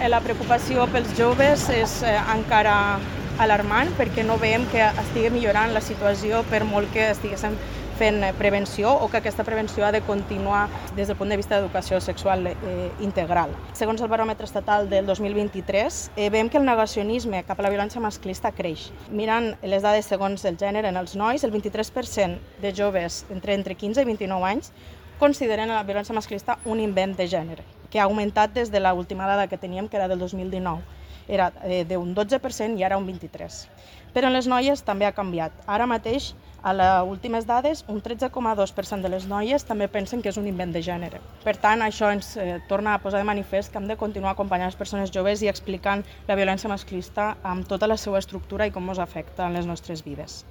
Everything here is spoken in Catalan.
la preocupació pels joves és encara alarmant perquè no veiem que estigui millorant la situació per molt que estiguéssim fent prevenció o que aquesta prevenció ha de continuar des del punt de vista d'educació sexual integral. Segons el baròmetre estatal del 2023, veiem que el negacionisme cap a la violència masclista creix. Mirant les dades segons el gènere en els nois, el 23% de joves entre 15 i 29 anys consideren la violència masclista un invent de gènere, que ha augmentat des de l'última dada que teníem, que era del 2019. Era d'un 12% i ara un 23%. Però en les noies també ha canviat. Ara mateix, a les últimes dades, un 13,2% de les noies també pensen que és un invent de gènere. Per tant, això ens torna a posar de manifest que hem de continuar acompanyant les persones joves i explicant la violència masclista amb tota la seva estructura i com ens afecta en les nostres vides.